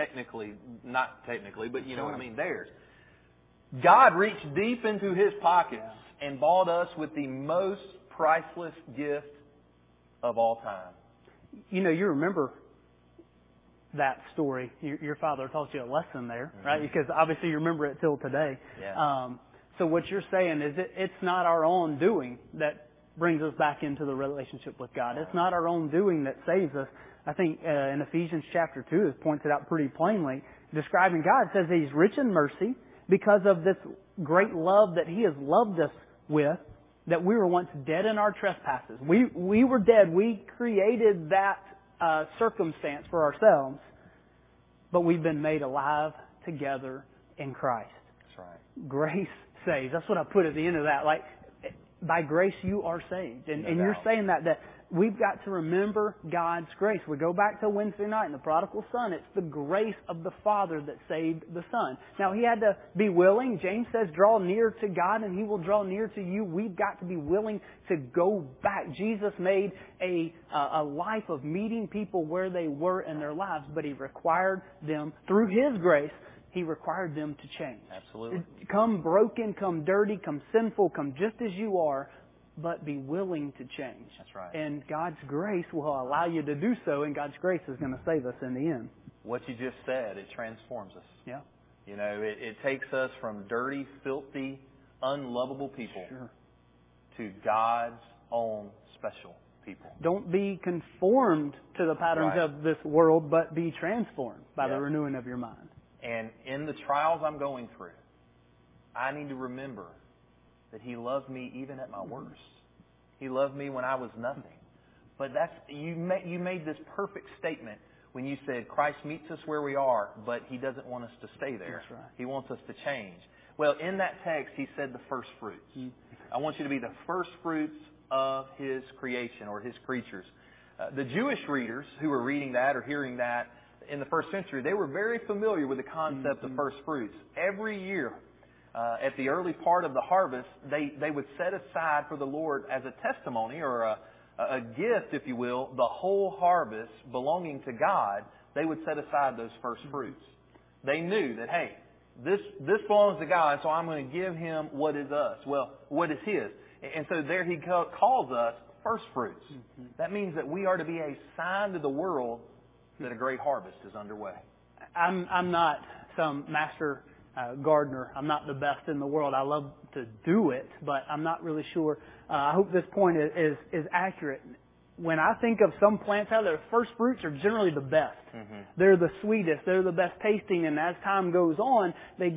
not technically, but you know what I mean, theirs. God reached deep into His pockets and bought us with the most priceless gift of all time. You know, you remember that story. Your father taught you a lesson there, right? Because obviously you remember it till today. Yeah. So what you're saying is it's not our own doing that brings us back into the relationship with God. It's not our own doing that saves us. I think in Ephesians chapter 2, it points it out pretty plainly. Describing God, it says He's rich in mercy, because of this great love that He has loved us with, that we were once dead in our trespasses. We were dead. We created that circumstance for ourselves, but we've been made alive together in Christ. That's right. Grace saves. That's what I put at the end of that. Like, by grace you are saved. And you're saying that we've got to remember God's grace. We go back to Wednesday night in the prodigal son. It's the grace of the Father that saved the Son. Now, He had to be willing. James says, draw near to God and He will draw near to you. We've got to be willing to go back. Jesus made a life of meeting people where they were in their lives, but He required them, through His grace, He required them to change. Absolutely. Come broken, come dirty, come sinful, come just as you are, but be willing to change. That's right. And God's grace will allow you to do so, and God's grace is going to save us in the end. What you just said, it transforms us. Yeah. You know, it takes us from dirty, filthy, unlovable people to God's own special people. Don't be conformed to the patterns of this world, but be transformed by the renewing of your mind. And in the trials I'm going through, I need to remember that He loved me even at my worst. He loved me when I was nothing. But you made this perfect statement when you said Christ meets us where we are, but He doesn't want us to stay there. That's right. He wants us to change. Well, in that text, He said the first fruits. I want you to be the first fruits of His creation or His creatures. The Jewish readers who were reading that or hearing that in the first century, they were very familiar with the concept of first fruits. Every year, at the early part of the harvest, they would set aside for the Lord as a testimony or a gift, if you will, the whole harvest belonging to God. They would set aside those first fruits. They knew that, hey, this belongs to God, so I'm going to give Him what is us. Well, what is His? And so there He calls us first fruits. Mm-hmm. That means that we are to be a sign to the world that a great harvest is underway. I'm not some master gardener. I'm not the best in the world. I love to do it, but I'm not really sure. I hope this point is accurate. When I think of some plants out there, first fruits are generally the best. Mm-hmm. They're the sweetest. They're the best tasting, and as time goes on,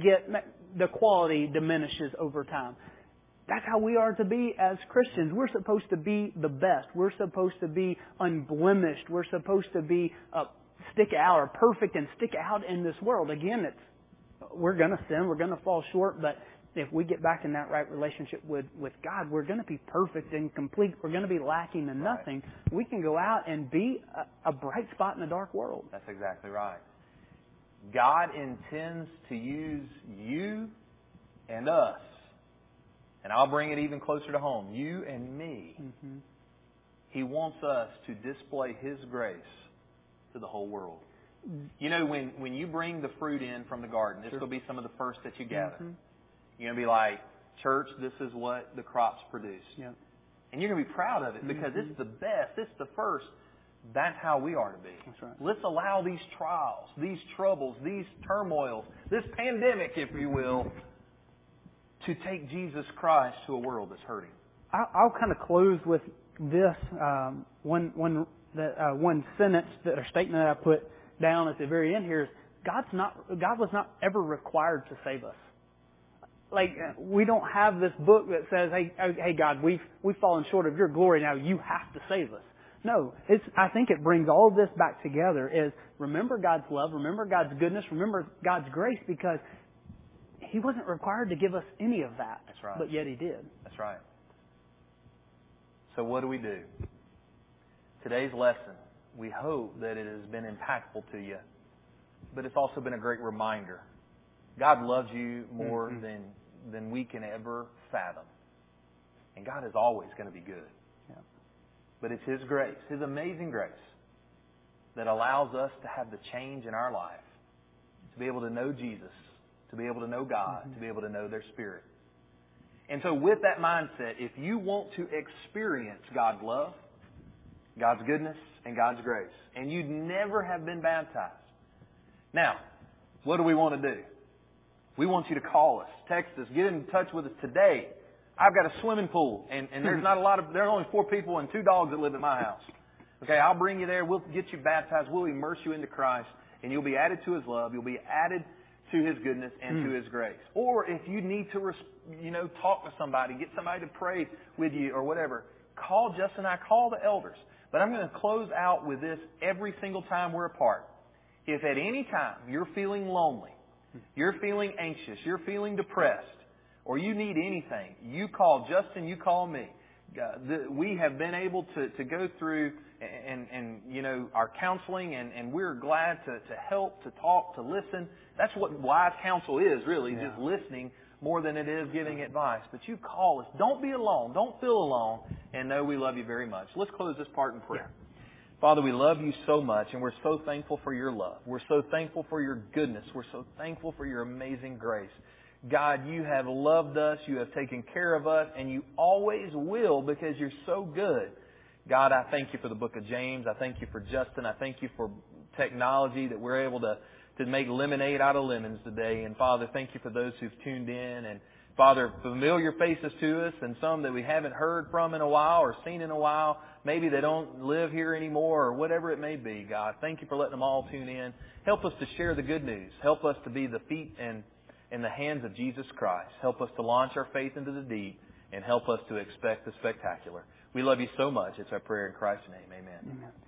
the quality diminishes over time. That's how we are to be as Christians. We're supposed to be the best. We're supposed to be unblemished. We're supposed to be stick out or perfect and stick out in this world. Again, we're going to sin. We're going to fall short. But if we get back in that right relationship with God, we're going to be perfect and complete. We're going to be lacking in nothing. Right. We can go out and be a bright spot in a dark world. That's exactly right. God intends to use you and us. And I'll bring it even closer to home. You and me. Mm-hmm. He wants us to display His grace to the whole world. You know, when you bring the fruit in from the garden, this will be some of the first that you gather. Mm-hmm. You're going to be like, church, this is what the crops produce. Yep. And you're going to be proud of it because it's the best. It's the first. That's how we are to be. That's right. Let's allow these trials, these troubles, these turmoils, this pandemic, if you will, to take Jesus Christ to a world that's hurting. I'll kind of close with this one sentence or statement that I put down at the very end here is God was not ever required to save us. Like, we don't have this book that says, hey God, we've fallen short of your glory, now you have to save us. No, I think it brings all of this back together is remember God's love, remember God's goodness, remember God's grace, because He wasn't required to give us any of that. That's right. But yet He did. That's right. So what do? Today's lesson, we hope that it has been impactful to you, but it's also been a great reminder. God loves you more than we can ever fathom. And God is always going to be good. Yeah. But it's His grace, His amazing grace, that allows us to have the change in our life, to be able to know Jesus, to be able to know God, to be able to know their Spirit. And so with that mindset, if you want to experience God's love, God's goodness, and God's grace, and you'd never have been baptized, now, what do we want to do? We want you to call us, text us, get in touch with us today. I've got a swimming pool, and there's there are only 4 people and 2 dogs that live at my house. Okay, I'll bring you there. We'll get you baptized. We'll immerse you into Christ, and you'll be added to His love. You'll be added to His goodness and to His grace. Or if you need to, talk to somebody, get somebody to pray with you or whatever, call Justin and I, call the elders. But I'm going to close out with this every single time we're apart. If at any time you're feeling lonely, you're feeling anxious, you're feeling depressed, or you need anything, you call Justin, you call me. We have been able to go through and our counseling, and we're glad to help, to talk, to listen. That's what wise counsel is, really, just listening more than it is giving advice. But you call us. Don't be alone. Don't feel alone. And know we love you very much. Let's close this part in prayer. Father, we love you so much, and we're so thankful for your love. We're so thankful for your goodness. We're so thankful for your amazing grace. God, you have loved us. You have taken care of us, and you always will because you're so good. God, I thank you for the book of James. I thank you for Justin. I thank you for technology that we're able to make lemonade out of lemons today. And Father, thank you for those who've tuned in. And Father, familiar faces to us and some that we haven't heard from in a while or seen in a while. Maybe they don't live here anymore or whatever it may be, God. Thank you for letting them all tune in. Help us to share the good news. Help us to be the feet and in the hands of Jesus Christ. Help us to launch our faith into the deep and help us to expect the spectacular. We love you so much. It's our prayer in Christ's name. Amen.